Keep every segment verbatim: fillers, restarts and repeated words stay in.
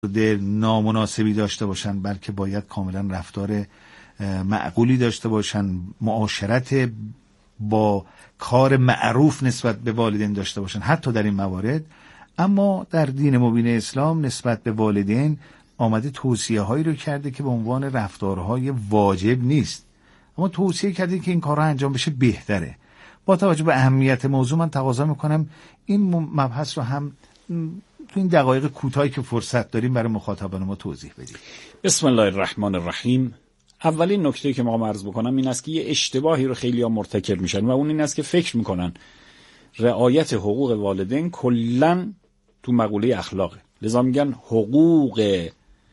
نامناسبی داشته باشن، بلکه باید کاملا رفتار معقولی داشته باشن، معاشرت با کار معروف نسبت به والدین داشته باشن حتی در این موارد. اما در دین مبین اسلام نسبت به والدین آمده توصیه هایی رو کرده که به عنوان رفتارهای واجب نیست، اما توصیه کرده که این کارها انجام بشه بهتره. با توجه به اهمیت موضوع من تقاضا میکنم این مبحث رو هم تو این دقایق کوتاهی که فرصت داریم برای مخاطبان ما توضیح بدیم. بسم الله الرحمن الرحیم. اولین نکته که ما عرض بکنم این است که یه اشتباهی رو خیلی ها مرتکب میشن و اون این است که فکر میکنن رعایت حقوق والدین کلن تو مقوله اخلاقه، لذا میگن حقوق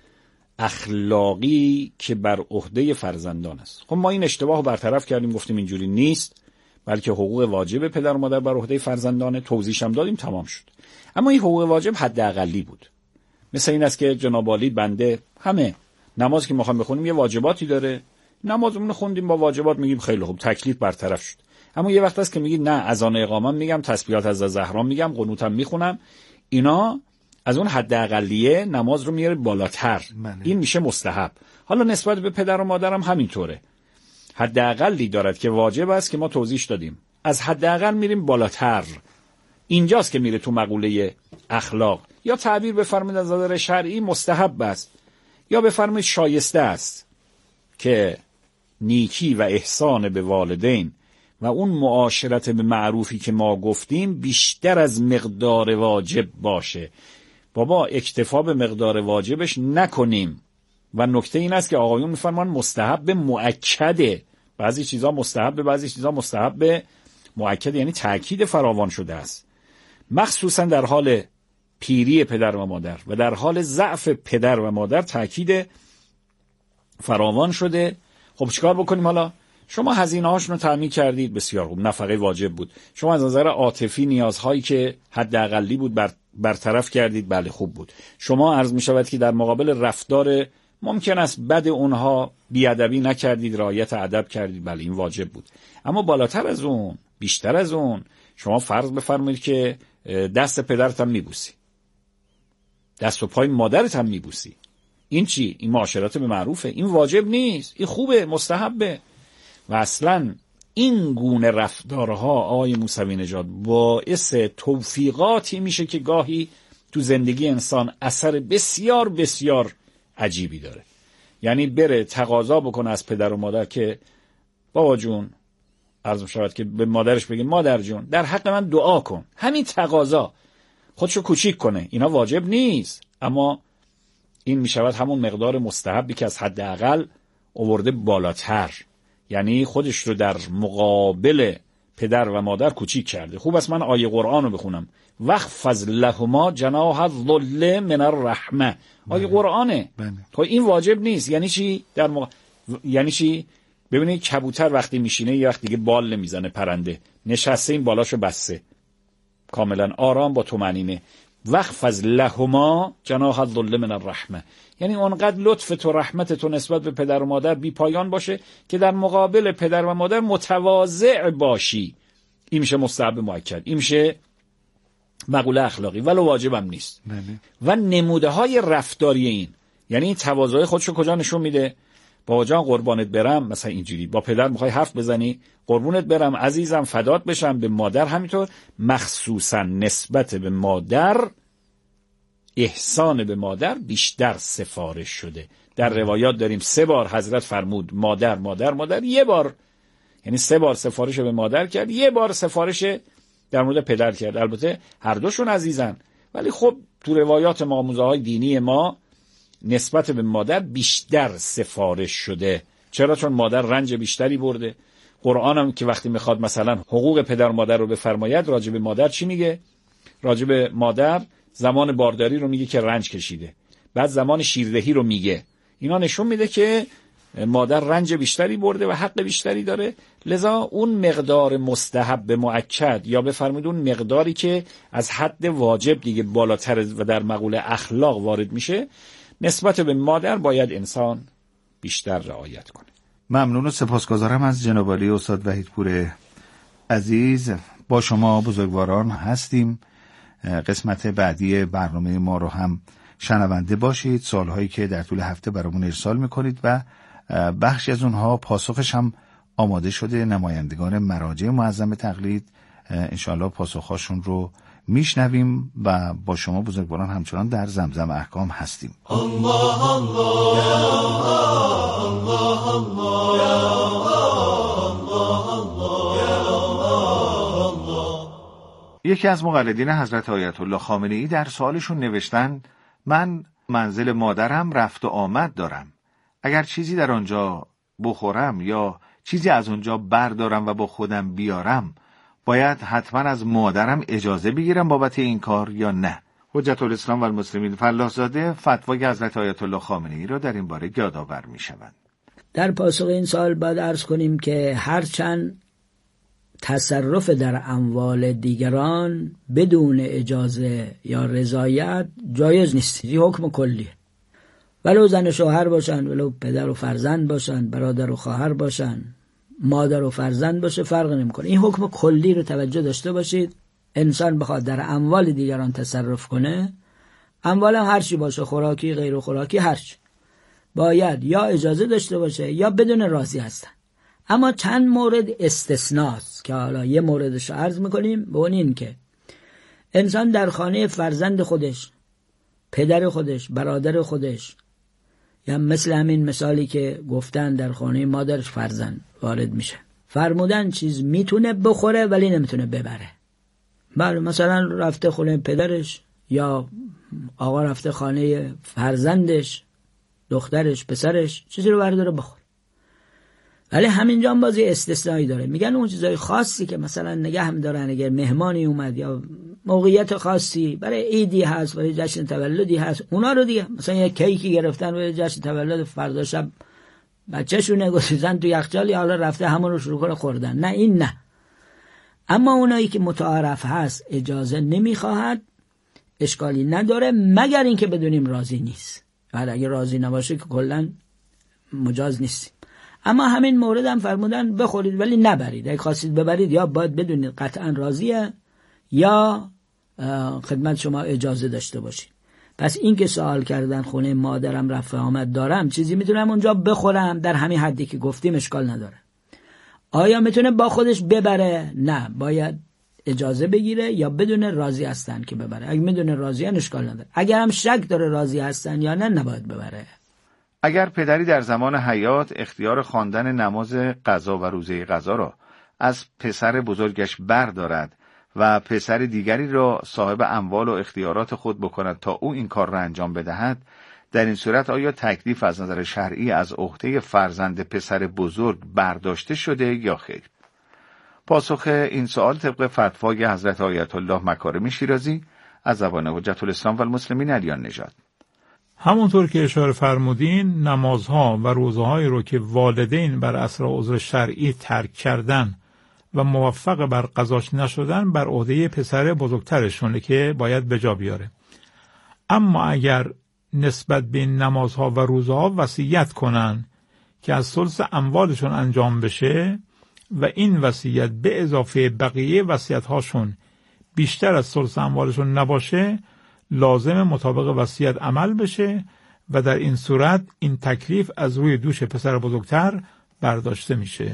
اخلاقی که بر عهده فرزندان است. خب ما این اشتباه رو برطرف کردیم، گفتیم اینجوری نیست، بلکه حقوق واجب پدر و مادر بر عهده فرزندانه، توضیحش هم دادیم، تمام شد. اما این حقوق واجب حداقلی بود. مثل این است که جناب عالی بنده همه نماز که میخوام بخونیم یه واجباتی داره، نمازمون خوندیم با واجبات میگیم خیلی خوب، تکلیف برطرف شد. اما یه وقت هست که میگی نه، اذان اقامه میگم، تسبیحات از زهرا میگم، قنوتم میخونم، اینا از اون حداقلیه نماز رو میاره بالاتر. منه. این میشه مستحب. حالا نسبت به پدر و مادرم همینطوره، حداقلی دارد که واجب است که ما توضیح دادیم، از حداقل میریم بالاتر. اینجاست که میره تو مقوله اخلاق، یا تعبیر بفرمایید از نظر شرعی مستحب است، یا بفرمایید شایسته است که نیکی و احسان به والدین و اون معاشرت به معروفی که ما گفتیم بیشتر از مقدار واجب باشه. بابا اکتفا به مقدار واجبش نکنیم. و نکته این است که آقایون میفرمان مستحب مؤکده، بعضی چیزا مستحب، بعضی چیزا مستحب مؤکد، یعنی تأکید فراوان شده است، مخصوصا در حال پیری پدر و مادر و در حال ضعف پدر و مادر تأکید فراوان شده. خب چیکار بکنیم حالا؟ شما هزینه هاشون رو تامین کردید، بسیار خوب، نفقه واجب بود. شما از نظر عاطفی نیازهایی که حداقلی بود بر برطرف کردید، بله خوب بود. شما عرض می شود که در مقابل رفتار ممکن است بد اونها بیادبی نکردید، رعایت ادب کردید، بله این واجب بود. اما بالاتر از اون، بیشتر از اون، شما فرض بفرمایید که دست پدرت هم میبوسی، دست و پای مادرت هم میبوسی. این چی؟ این معاشرت به معروفه، این واجب نیست، این خوبه، مستحبه. و اصلا این گونه رفتارها آقای موسوی نژاد باعث توفیقاتی میشه که گاهی تو زندگی انسان اثر بسیار بسیار عجیبی داره. یعنی بره تقاضا بکنه از پدر و مادر که بابا جون، عرض می‌شود که به مادرش بگه مادر جون در حق من دعا کن، همین تقاضا خودشو کوچیک کنه، اینا واجب نیست، اما این میشود همون مقدار مستحبی که از حد اقل آورده بالاتر، یعنی خودش رو در مقابل پدر و مادر کوچیک کرده. خوب است من آیه قرآن رو بخونم، واخفض لهما جناح الذل من الرحمه، آیه قرآنه. تو این واجب نیست. یعنی چی؟ در مق... یعنی چی؟ ببینید کبوتر وقتی میشینه یه وقت دیگه بال نمیزنه، پرنده نشسته این بالاشو بسته کاملا آرام با طمأنینه. واخفض لهما جناح الذل من الرحمه، یعنی اونقدر لطف تو رحمت تو نسبت به پدر و مادر بی پایان باشه که در مقابل پدر و مادر متواضع باشی. این میشه مستحب مؤکد، این میشه مقوله اخلاقی، ولو واجبم نیست. بله. و نموده های رفتاری این، یعنی این تواضع خودشو کجا نشون میده؟ بابا جان قربانت برم، مثلا اینجوری با پدر میخوای حرف بزنی، قربونت برم عزیزم فدات بشم. به مادر همینطور، مخصوصا نسبت به مادر احسان به مادر بیشتر سفارش شده. در روایات داریم سه بار حضرت فرمود مادر مادر مادر، یه بار یعنی سه بار سفارش به مادر کرد، یه بار سفارش در مورد پدر کرد. البته هر دوشون عزیزن، ولی خب تو روایات ما، آموزه های دینی ما، نسبت به مادر بیشتر سفارش شده. چرا؟ چون مادر رنج بیشتری برده. قرآن هم که وقتی میخواد مثلا حقوق پدر و مادر رو بفرماید، راجع به مادر چی میگه؟ راجع به مادر زمان بارداری رو میگه که رنج کشیده، بعد زمان شیردهی رو میگه. اینا نشون میده که مادر رنج بیشتری برده و حق بیشتری داره. لذا اون مقدار مستحب مؤکد، یا بفرمایید اون مقداری که از حد واجب دیگه بالاتر و در مقوله اخلاق وارد میشه، نسبت به مادر باید انسان بیشتر رعایت کنه. ممنون و سپاسگزارم از جناب عالی استاد وحیدپور عزیز. با شما بزرگواران هستیم. قسمت بعدی برنامه ما رو هم شنونده باشید، سوالهایی که در طول هفته برامون ارسال میکنید و بخشی از اونها پاسخش هم آماده شده. نمایندگان مراجع معظم تقلید انشاءالله پاسخهاشون رو میشنویم و با شما بزرگواران همچنان در زمزم احکام هستیم. الله الله الله الله. یکی از مقلدین حضرت آیت الله خامنه‌ای در سوالشون نوشتن من منزل مادرم رفت و آمد دارم، اگر چیزی در آنجا بخورم یا چیزی از اونجا بردارم و با خودم بیارم باید حتما از مادرم اجازه بگیرم بابت این کار یا نه؟ حجت الاسلام و المسلمین فلاح‌زاده فتوای حضرت آیت الله خامنه‌ای را در این باره یادآور می‌شوند. در پاسخ این سوال باید عرض کنیم که هرچند تصرف در اموال دیگران بدون اجازه یا رضایت جایز نیست، این حکم کلیه. ولو زن و شوهر باشن، ولو پدر و فرزند باشن، برادر و خواهر باشن، مادر و فرزند باشه، فرق نمیکنه. این حکم کلی رو توجه داشته باشید. انسان بخواد در اموال دیگران تصرف کنه، اموال هر چی باشه، خوراکی غیر خوراکی هر چی، باید یا اجازه داشته باشه یا بدون راضی هستن. اما چند مورد استثناست که حالا یه موردش رو عرض میکنیم، به اون این که انسان در خانه فرزند خودش، پدر خودش، برادر خودش، یا مثل همین مثالی که گفتن در خانه مادرش فرزند وارد میشه، فرمودن چیز میتونه بخوره ولی نمیتونه ببره. بله، مثلا رفته خونه پدرش یا آقا رفته خانه فرزندش، دخترش، پسرش، چیزی رو برداره بخوره. ولی همینجا هم بازی استثنایی داره. میگن اون چیزای خاصی که مثلا نگه هم دارن، اگر مهمانی اومد یا موقعیت خاصی برای عیدی هست، برای جشن تولدی هست، اونا رو دیگه مثلا یه کیکی گرفتن برای جشن تولد، فردا شب بچه‌شون گذاشتن تو یخچال، یا حالا رفته همون رو شروع کنه خوردن. نه، این نه. اما اونایی که متعارف هست اجازه نمیخواهد، اشکالی نداره، مگر اینکه بدونیم راضی نیست. بعد اگه راضی نباشه که کلا مجاز نیستیم. اما همین مورد هم فرمودن بخورید ولی نبرید. اگه خواستید ببرید یا باید بدونید قطعا راضیه یا خدمت شما اجازه داشته باشید. پس این که سوال کردن خونه مادرم رفت آمد دارم، چیزی میتونم اونجا بخورم، در همین حدی که گفتیم اشکال نداره. آیا میتونه با خودش ببره؟ نه، باید اجازه بگیره یا بدون راضی هستن که ببره. اگه میدونه راضی هستن اشکال نداره. اگر هم شک داره راضی هستن یا نه، نباید ببره. اگر پدری در زمان حیات اختیار خواندن نماز قضا و روزه قضا را از پسر بزرگش بردارد و پسر دیگری را صاحب اموال و اختیارات خود بکند تا او این کار را انجام بدهد، در این صورت آیا تکلیف از نظر شرعی از عهده فرزند پسر بزرگ برداشته شده یا خیر؟ پاسخ این سوال طبق فتوای حضرت آیت الله مکارم شیرازی از زبان حجت الاسلام و المسلمین علیان نژاد. همونطور که اشاره فرمودین، نمازها و روزهایی رو که والدین بر اثر عذر شرعی ترک کردن و موفق بر قضاش نشدن، بر عهده پسر بزرگترشونه که باید به جا بیاره. اما اگر نسبت به نمازها و روزها وصیت کنن که از ثلث اموالشون انجام بشه و این وصیت به اضافه بقیه وصیت‌هاشون بیشتر از ثلث اموالشون نباشه، لازم مطابق وصیت عمل بشه و در این صورت این تکلیف از روی دوش پسر بزرگتر برداشته میشه.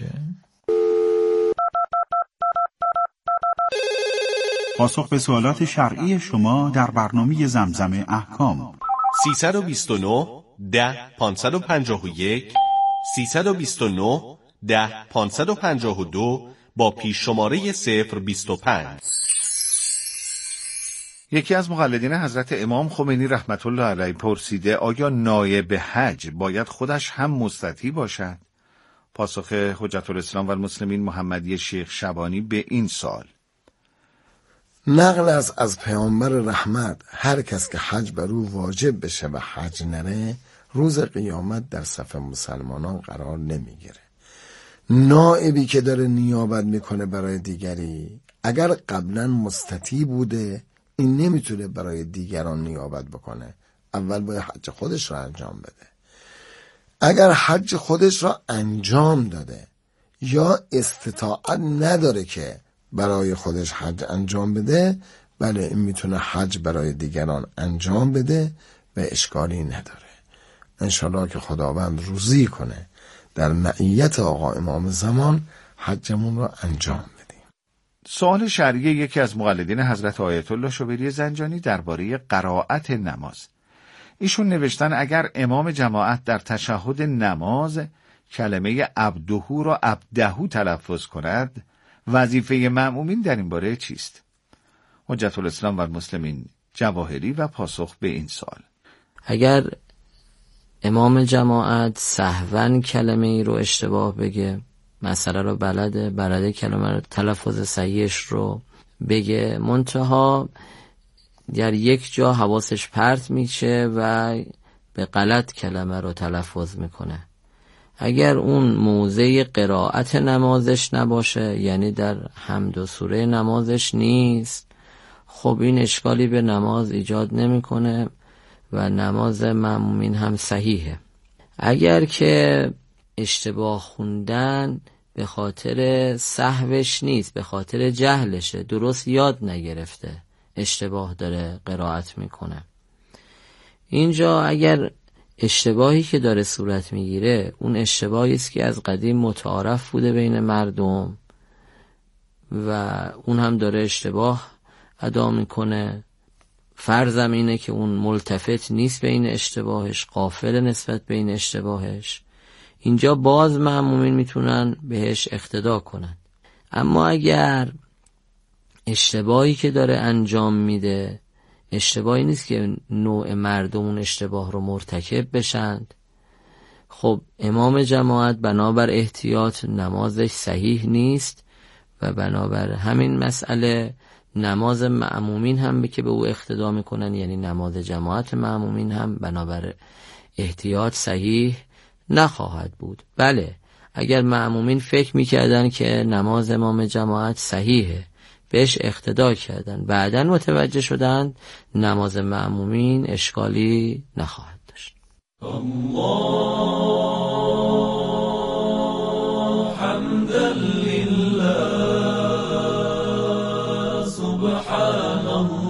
پاسخ به سوالات شرعی شما در برنامه زمزم احکام. سیصد و بیست و نه ده پانصد و پنجاه و یک سیصد و بیست و نه ده پانصد و پنجاه و دو با پیش شماره صفر بیست و پنج. یکی از مقلدین حضرت امام خمینی رحمت الله علیه پرسیده آیا نایب حج باید خودش هم مستطیع باشد؟ پاسخ حجت الاسلام و المسلمین محمدی شیخ شبانی به این سوال: نقل است از پیامبر رحمت هر کس که حج بر او واجب بشه و حج نره، روز قیامت در صف مسلمانان قرار نمیگیره. نائبی که داره نیابت میکنه برای دیگری، اگر قبلا مستطیع بوده، این نمیتونه برای دیگران نیابت بکنه. اول باید حج خودش را انجام بده. اگر حج خودش را انجام داده یا استطاعت نداره که برای خودش حج انجام بده، بله این میتونه حج برای دیگران انجام بده و اشکالی نداره. انشالله که خداوند روزی کنه در معیت آقا امام زمان حجمون رو انجام بدیم. سوال شرعی یکی از مقلدین حضرت آیت الله شوبری زنجانی درباره قرائت نماز. ایشون نوشتن اگر امام جماعت در تشهد نماز کلمه عبدهو را عبدهو تلفظ کند، وظیفه مأمومین در این باره چیست؟ حجت الاسلام و المسلمین جواهری و پاسخ به این سوال: اگر امام جماعت سهواً کلمه ای رو اشتباه بگه، مسئله رو بلده، بلده کلمه رو تلفظ صحیحش رو بگه، منتها در یک جا حواسش پرت میشه و به غلط کلمه رو تلفظ میکنه، اگر اون موضع قرائت نمازش نباشه، یعنی در حمد و سوره نمازش نیست، خب این اشکالی به نماز ایجاد نمیکنه و نماز مأمومین هم صحیحه. اگر که اشتباه خوندن به خاطر سهوش نیست، به خاطر جهلشه، درست یاد نگرفته، اشتباه داره قرائت میکنه، اینجا اگر اشتباهی که داره صورت میگیره اون اشتباهی است که از قدیم متعارف بوده بین مردم و اون هم داره اشتباه ادا میکنه، فرضم اینه که اون ملتفت نیست به این اشتباهش، غافل نسبت به این اشتباهش، اینجا باز مأمومین میتونن بهش اقتدا کنن. اما اگر اشتباهی که داره انجام میده اشتباهی نیست که نوع مردم اون اشتباه رو مرتکب بشند، خب امام جماعت بنابر احتیاط نمازش صحیح نیست و بنابر همین مسئله نماز مأمومین هم به که به او اقتدا میکنن، یعنی نماز جماعت مأمومین هم بنابر احتیاط صحیح نخواهد بود. بله، اگر مأمومین فکر میکردن که نماز امام جماعت صحیحه، بهش اقتدا کردن، بعداً متوجه شدند نماز مأمومین اشکالی نخواهد داشت. الله حمدا لله سبحان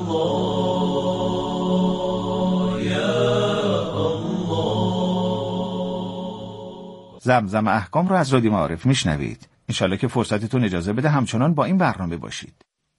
الله یا الله. زمزم احکام رو از رادیو معارف میشنوید. انشالله که فرصتتون اجازه بده همچنان با این برنامه باشید.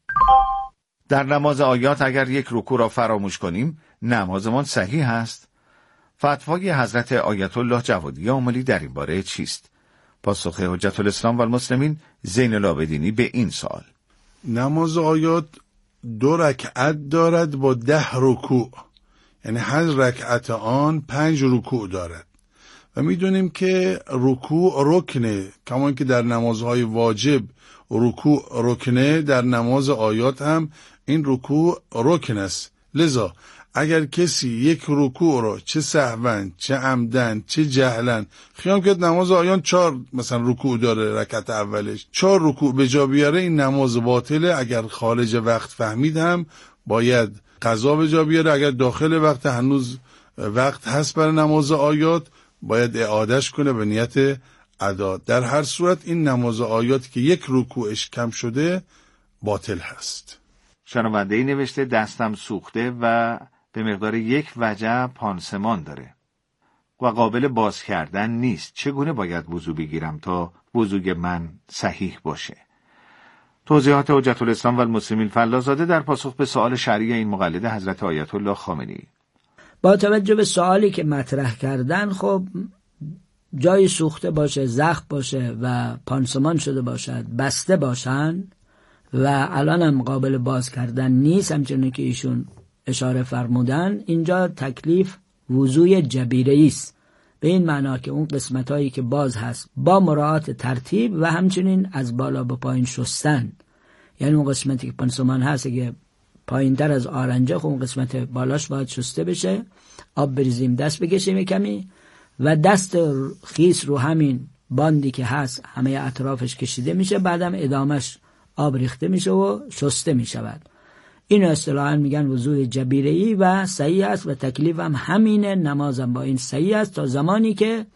در نماز آیات اگر یک رکوع را فراموش کنیم نمازمان صحیح است؟ فتوای حضرت آیت الله جوادی عاملی در این باره چیست؟ پاسخ حجت الاسلام و المسلمین زین العابدینی به این سوال: نماز آیات دو رکعت دارد با ده رکوع، یعنی هر رکعت آن پنج رکوع دارد و میدونیم که رکوع رکنه، کما اینکه در نمازهای واجب رکوع رکنه، در نماز آیات هم این رکوع رکن است. لذا اگر کسی یک رکوع را چه سهواً چه عمدن چه جهلاً خیام کرد، نماز آیات چهار مثلا رکوع داره، رکعت اولش چهار رکوع به جا بیاره، این نماز باطله. اگر خارج وقت فهمید هم باید قضا به جا بیاره، اگر داخل وقت هنوز وقت هست برای نماز آیات باید اعادهش کنه به نیت ادا. در هر صورت این نماز آیات که یک رکوعش کم شده باطل هست. شنونده‌ای نوشته دستم سوخته و به مقدار یک وجه پانسمان داره و قابل باز کردن نیست. چگونه باید وضو بگیرم تا وضوی من صحیح باشه؟ توضیحات حجت الاسلام و المسلمین فلازاده در پاسخ به سوال شرعی این مقلد حضرت آیت الله خامنه‌ای. با توجه به سوالی که مطرح کردن، خب جای سوخته باشه، زخم باشه و پانسمان شده باشد، بسته باشن و الان هم قابل باز کردن نیست، همچنین که ایشون اشاره فرمودن، اینجا تکلیف وضوی جبیره‌ای است، به این معنا که اون قسمتایی که باز هست با مراعات ترتیب و همچنین از بالا به پایین شستن، یعنی اون قسمتی که پانسمان هست که پایین تر از آرنجه، خب اون قسمت بالاش باید شسته بشه، آب بریزیم، دست بکشیم کمی و دست خیس رو همین باندی که هست همه اطرافش کشیده میشه، بعدم ادامش آب ریخته میشه و شسته میشود. اینو اصطلاحاً میگن وضوء جبیره‌ای و صحیح است و تکلیف هم همینه، نمازم با این صحیح است تا زمانی که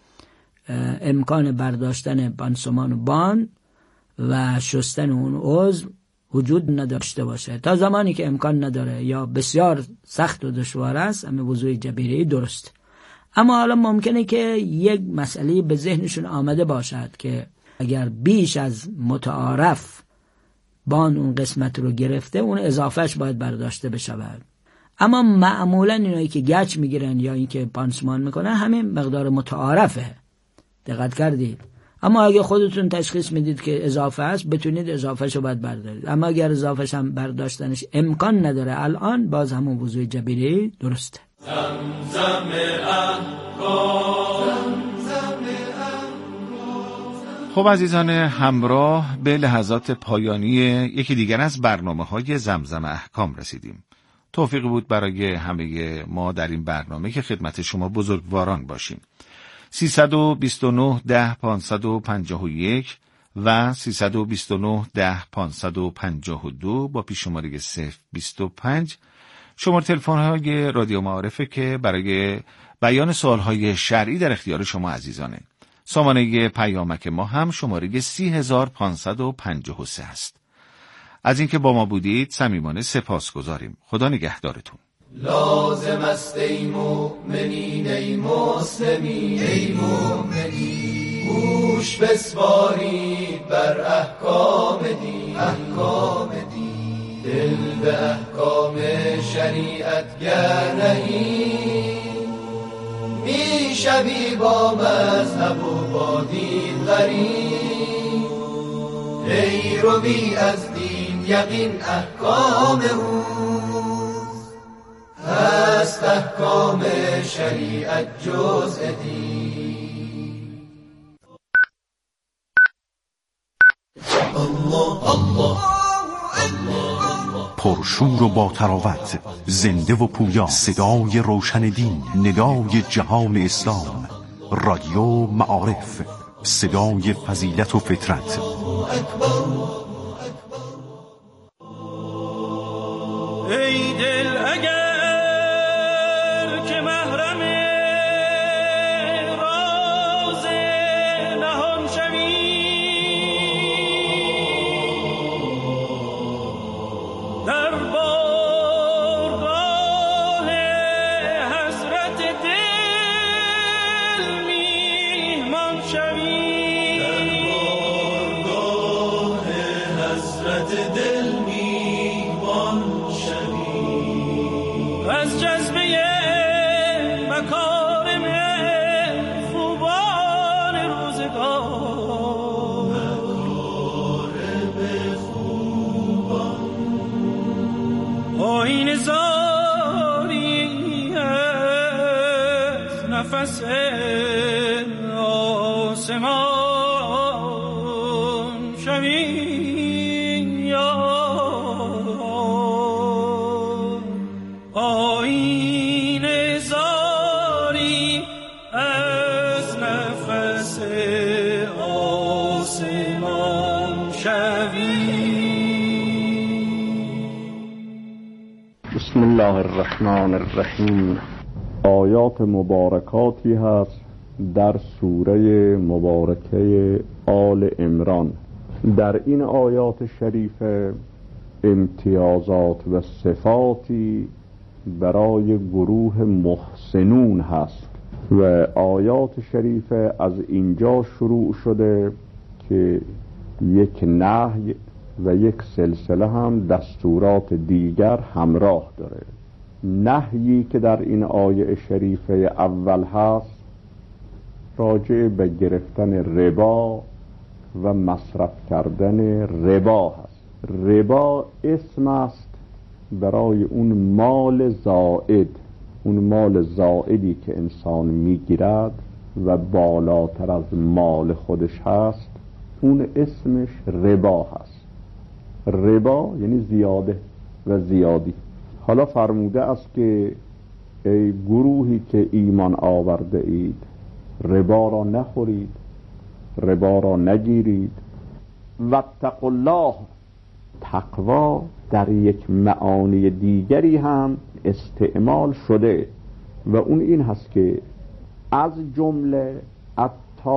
امکان برداشتن پانسمان و بان و شستن اون عضو وجود نداشته باشه. تا زمانی که امکان نداره یا بسیار سخت و دشوار است، همه وضوء جبیره درست. اما حالا ممکنه که یک مسئله به ذهنشون آمده باشد که اگر بیش از متعارف بان اون قسمت رو گرفته، اون اضافهش باید برداشته بشود. اما معمولا اینایی که گچ میگیرن یا این که پانسمان میکنن همین مقدار متعارفه. دقت کردید؟ اما اگه خودتون تشخیص میدید که اضافه است، بتونید اضافهش رو باید بردارید. اما اگر اضافهش هم برداشتنش امکان نداره الان، باز همون وضوء جبیره درسته. زمزم احکام. خب عزیزان همراه، به لحظات پایانی یکی دیگر از برنامه‌های زمزم احکام رسیدیم. توفیقی بود برای همه ما در این برنامه که خدمت شما بزرگواران باشیم. سیصد و بیست و نه ده پانصد و پنجاه و یک و سیصد و بیست و نه ده پانصد و پنجاه و دو با پیش شماره صفر بیست و پنج شماره تلفن های رادیو معارفه که برای بیان سوال های شرعی در اختیار شما عزیزانه. سامانه پیامک ما هم شماره سی هزار پانصد و پنجاه و سه است. از اینکه با ما بودید صمیمانه سپاسگزاریم. خدا نگهدارتون. لازم است ای مؤمنین ای مسلمین ای مؤمنین، گوش بسپارید بر احکام دین احکام دین، دل به احکام شریعت گر نهید، میشوی با مذهب و با دین غریب، ای روی از دین یقین احکام او هست، احکام شریعت جزء دین. الله الله پرشور و با تراوت، زنده و پویا، صدای روشن دین، ندای جهان اسلام، رادیو معارف، صدای فضیلت و فطرت. ای دل اگر که محرم راز نهان شوی، در بارگاه حضرت دل میهمان شوی، در بارگاه حضرت دل میهمان شوی، از جذبه مکارم خوبان روزگار، مکارم خوبان آیین زاری از نفس آسمان شوی، آیین زاری از نفس آسمان شوی. بسم الله الرحمن الرحیم. آیات مبارکاتی هست در سوره مبارکه آل عمران. در این آیات شریفه امتیازات و صفاتی برای گروه محسنون هست و آیات شریفه از اینجا شروع شده که یک نهی و یک سلسله هم دستورات دیگر همراه داره. نهیی که در این آیه شریفه اول هست راجع به گرفتن ربا و مصرف کردن ربا هست. ربا اسم است برای اون مال زائد، اون مال زائدی که انسان میگیرد و بالاتر از مال خودش هست، اون اسمش ربا هست. ربا یعنی زیاده و زیادی. حالا فرموده است که ای گروهی که ایمان آورده اید، ربا را نخورید، ربا را نگیرید. واتقوا الله، تقوا در یک معانی دیگری هم استعمال شده و اون این هست که از جمله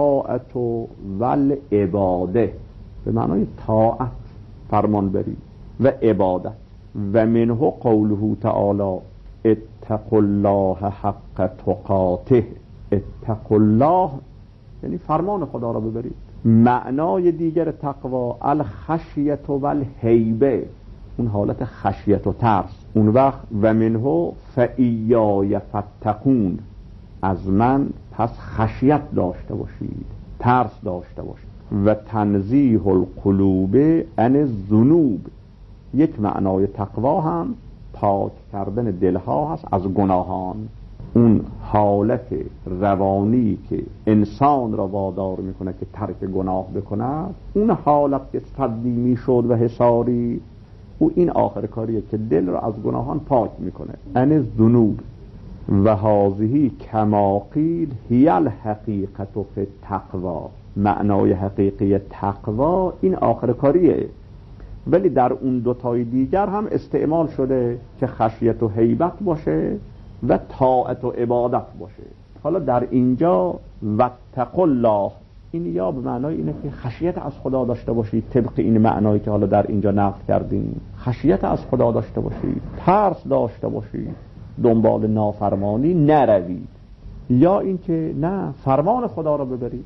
الطاعت و العباده، به معنای طاعت، فرمان بری، و عبادت. و منه قوله تعالی اتقوا الله حق تقاته. اتقوا الله یعنی فرمان خدا را ببرید. معنای دیگر تقوا الخشیت و الهیبه، اون حالت خشیت و ترس. اون وقت و منه فایای فتقون، از من پس خشیت داشته باشید، ترس داشته باشید. و تنزیه القلوب عن الذنوب، یک معنای تقوا هم پاک کردن دلها هست از گناهان. اون حالت روانی که انسان را وادار میکنه که ترک گناه بکند، اون حالت که تقدیمی شد و حصاری، او این آخر کاریه که دل را از گناهان پاک میکنه. ان الذنوب و هذه کما قیل هی الحقیقت فی التقوا، معنای حقیقی تقوا این آخر کاریه. ولی در اون دوتای دیگر هم استعمال شده که خشیت و هیبت باشه و طاعت و عبادت باشه. حالا در اینجا واتقوا الله، این یا به معنای اینه که خشیت از خدا داشته باشید، طبق این معنایی که حالا در اینجا نقل کردیم، خشیت از خدا داشته باشید، ترس داشته باشید، دنبال نافرمانی نروید. یا اینکه نه، فرمان خدا را ببرید،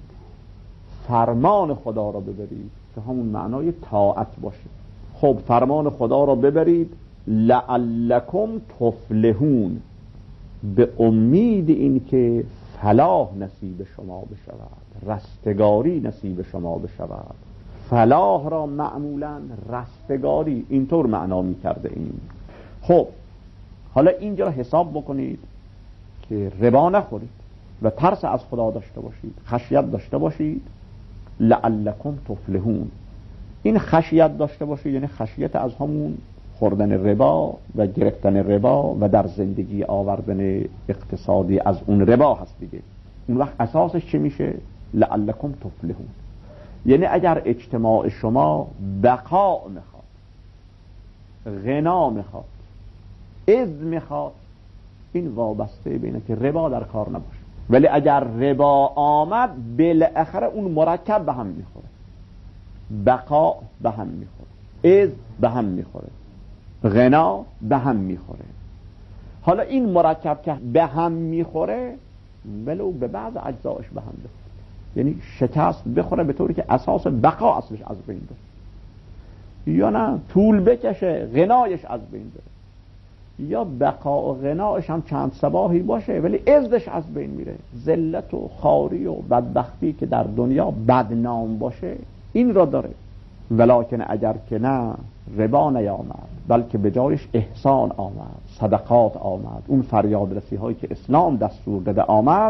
فرمان خدا را ببرید که همون معنای طاعت باشه. خب فرمان خدا را ببرید لعلکم تفلحون، به امید این که فلاح نصیب شما بشود، رستگاری نصیب شما بشود. فلاح را معمولا رستگاری اینطور معنا می کرده این. خب حالا اینجا را حساب بکنید که ربا نخورید و ترس از خدا داشته باشید، خشیت داشته باشید. لعلکم تفلحون، این خشیت داشته باشید یعنی خشیت از همون خوردن ربا و گرفتن ربا و در زندگی آوردن اقتصادی از اون ربا هست دیگه. اون وقت اساسش چه میشه؟ لعلکم تفلحون، یعنی اگر اجتماع شما بقا میخواد، غنا میخواد، عز میخواد، این وابسته بینه که ربا در کار نباشه. ولی اگر ربا آمد بالاخره اون مرکب به هم میخوره، بقا به هم میخوره، عز به هم میخوره، غنا به هم میخوره. حالا این مرکب که به هم میخوره ولو به بعض اجزایش به هم بخوره، یعنی شکست بخوره به طوری که اساس بقا اصلش از بین بره، یا نه طول بکشه غنایش از بین بره، یا بقا و غنایش هم چند سباهی باشه ولی عزش از بین میره. ذلت و خواری و بدبختی که در دنیا بدنام باشه این را داره. ولکن اگر که نه ربا نیامد بلکه به جایش احسان آمد، صدقات آمد، اون فریاد رسی هایی که اسلام دستور داده آمد،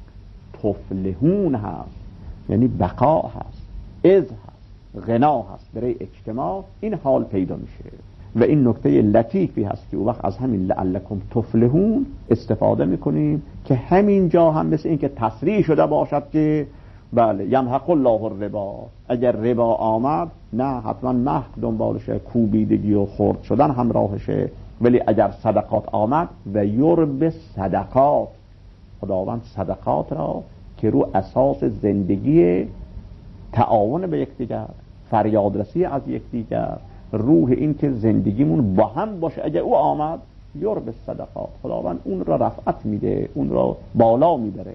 تفلحون هست، یعنی بقا هست، عز هست، غنا هست برای اجتماع، این حال پیدا میشه. و این نکته لطیفی هست که او وقت از همین لعلکم تفلحون استفاده میکنیم که همین جا هم مثل این که تصریح شده باشد که بله یمحق الله الربا، اگر ربا آمد نه حتما محق دنبالشه، کوبیدگی و خرد شدن همراهشه. ولی اگر صدقات آمد و یرب صدقات، خداوند صدقات را که رو اساس زندگی تعاون به یکدیگر، فریادرسی از یکدیگر، روح این که زندگیمون با هم باشه، اگر او آمد یرب صدقات، خداوند اون را رفعت میده، اون را بالا میبره.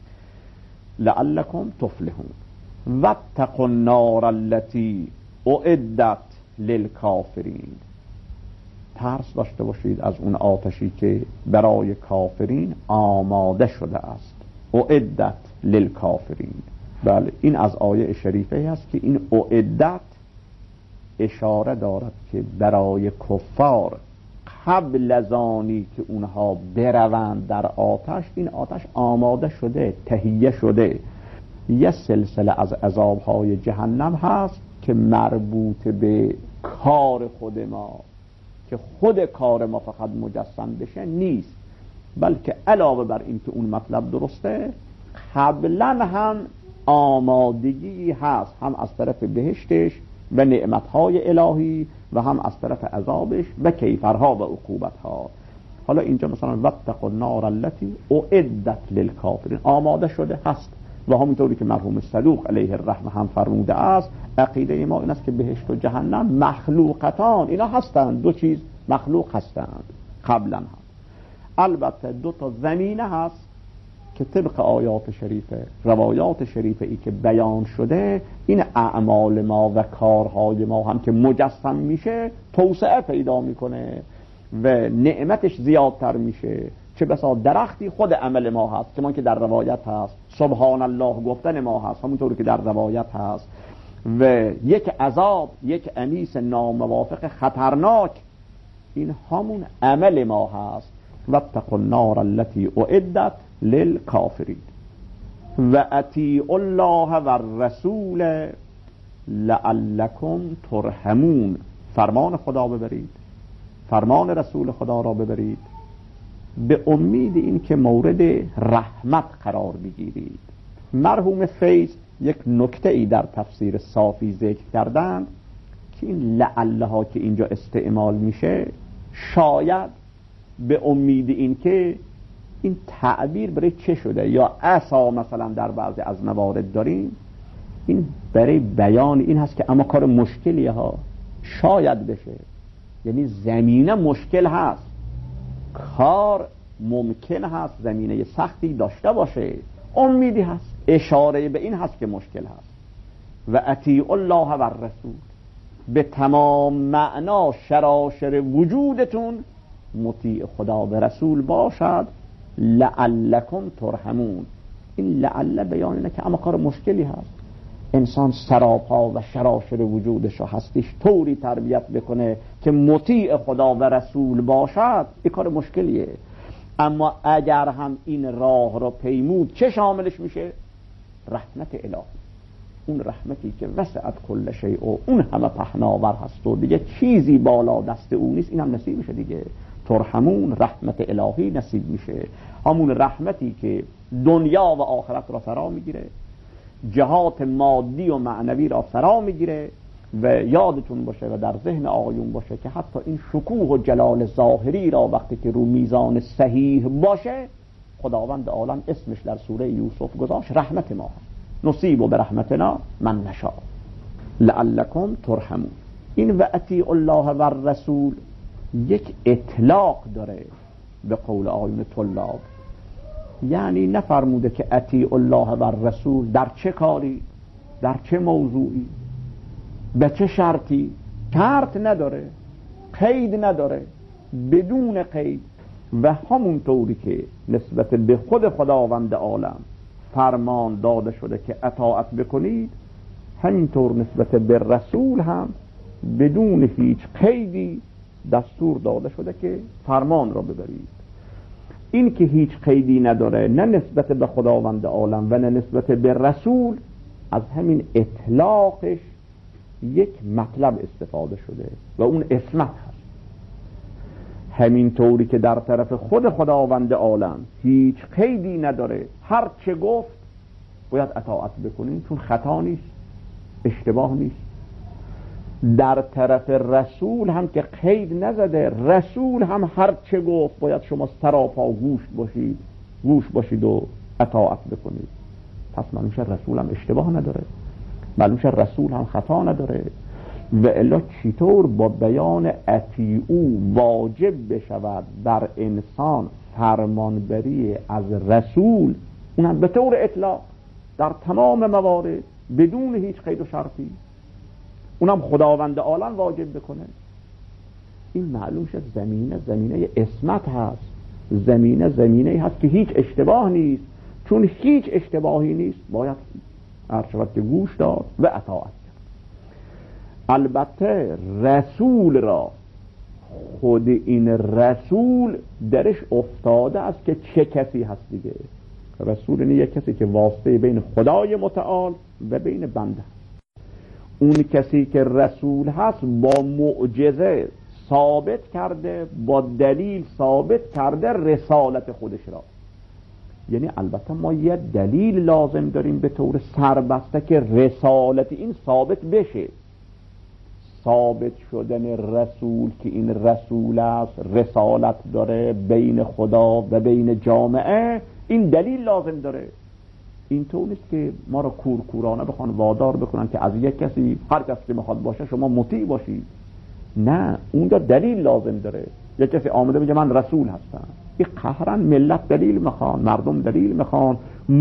لعلکم تفلحون واتقوا النار التي اعدت للکافرین، ترس داشته باشید از اون آتشی که برای کافرین آماده شده است. اعدت للکافرین، بله این از آیه شریفه هست که این اعدت اشاره دارد که برای کفار قبل از آنی که اونها بروند در آتش، این آتش آماده شده، تهیه شده. یه سلسله از عذابهای جهنم هست که مربوط به کار خود ما، که خود کار ما فقط مجسم بشه نیست، بلکه علاوه بر این که اون مطلب درسته، قبلا هم آمادگی هست، هم از طرف بهشتش و نعمتهای الهی و هم از طرف عذابش و کیفرها و عقوبتها. حالا اینجا مثلا واتقوا النار التي اعدت للکافرین، آماده شده هست و همونطوری که مرحوم صدوق علیه الرحمه هم فرموده است، عقیده ما این است که بهشت و جهنم مخلوقتان، اینا هستند، دو چیز مخلوق هستند قبلا هم. البته دو تا زمینه هست که طبق آیات شریفه، روایات شریفه ای که بیان شده، این اعمال ما و کارهای ما هم که مجسم میشه توسعه پیدا میکنه و نعمتش زیادتر میشه. چه بسا درختی خود عمل ما هست، که ما که در روایت هست سبحان الله گفتن ما هست، همونطور که در روایت هست، و یک عذاب، یک انیس ناموافق خطرناک، این همون عمل ما هست. واتقوا النار التي اعدت للکافرین و اطیعوا الله و الرسول لعلکم ترحمون. فرمان خدا ببرید، فرمان رسول خدا را ببرید به امید این که مورد رحمت قرار بگیرید. مرحوم فیض یک نکته ای در تفسیر صافی ذکر کردن که این لعلها که اینجا استعمال میشه، شاید به امید این که این تعبیر برای چه شده، یا عصا مثلا در بعضی از موارد داریم، این برای بیان این هست که اما کار مشکلیه ها، شاید بشه، یعنی زمینه مشکل هست، کار ممکن هست زمینه سختی داشته باشه، امیدی هست، اشاره به این هست که مشکل هست. و اطیعوا الله و الرسول، به تمام معنا شراشر وجودتون مطیع خدا و رسول باشد، لعلکم ترحمون. این لعل بیان اینه که اما کار مشکلی هست، انسان سراپا و شراشر وجودش و هستیش طوری تربیت بکنه که مطیع خدا و رسول باشد، این کار مشکلیه. اما اگر هم این راه رو پیمود، چه شاملش میشه؟ رحمت الهی، اون رحمتی که وسعت کل شیء و اون همه پهناور هست و دیگه چیزی بالا دست او نیست، اینم نصیب میشه دیگه. ترحمون، رحمت الهی نصیب میشه، همون رحمتی که دنیا و آخرت را فرا میگیره، جهات مادی و معنوی را فرا میگیره. و یادتون باشه و در ذهن آقایون باشه که حتی این شکوه و جلال ظاهری را وقتی که رو میزان صحیح باشه، خداوند عالم اسمش در سوره یوسف گذاشت رحمت ما، نصیب و برحمتنا من نشاء لعلکم ترحمون. این و اطیعوا الله و الرسول یک اطلاق داره به قول آقایون طلاب، یعنی نفرموده که اطیعوا الله و الرسول در چه کاری، در چه موضوعی، به چه شرطی، شرط نداره، قید نداره، بدون قید. و همونطوری که نسبت به خود خداوند عالم فرمان داده شده که اطاعت بکنید، همینطور نسبت به رسول هم بدون هیچ قیدی دستور داده شده که فرمان را ببرید. این که هیچ قیدی نداره، نه نسبت به خداوند عالم و نه نسبت به رسول، از همین اطلاقش یک مطلب استفاده شده و اون اسمت هست. همین طوری که در طرف خود خداوند عالم هیچ قیدی نداره، هر چه گفت باید اطاعت بکنین چون خطا نیست، اشتباه نیست. در طرف رسول هم که قید نزده، رسول هم هر چه گفت باید شما سراپا گوش باشید گوش باشید و اطاعت بکنید. پس معلوم شد رسول هم اشتباه نداره، معلوم شد رسول هم خطا نداره. و الا چطور با بیان اطیعوا واجب بشود بر انسان فرمانبری از رسول، اونم به طور اطلاق در تمام موارد بدون هیچ قید و شرطی، اونم خداوند عالم واجب بکنه؟ این معلوم شد زمینه زمینه اسمت هست، زمینه زمینه هست که هیچ اشتباه نیست. چون هیچ اشتباهی نیست باید ارشبت که گوش داد و اطاعت. البته رسول را، خود این رسول درش افتاده است که چه کسی هست دیگه. رسول این یک کسی که واسطه بین خدای متعال و بین بنده. اون کسی که رسول هست با معجزه ثابت کرده، با دلیل ثابت کرده رسالت خودش را. یعنی البته ما یه دلیل لازم داریم به طور سربسته که رسالت این ثابت بشه. ثابت شدن رسول که این رسول است، رسالت داره بین خدا و بین جامعه، این دلیل لازم داره. اینطور نیست که ما را کورکورانه بخوان وادار بکنن که از یک کسی هر کس که میخواد باشه شما مطیع باشید. نه، اونجا دلیل لازم داره. یک کسی آمده میگه من رسول هستم، این قهرن ملت دلیل میخوان، مردم دلیل میخوان،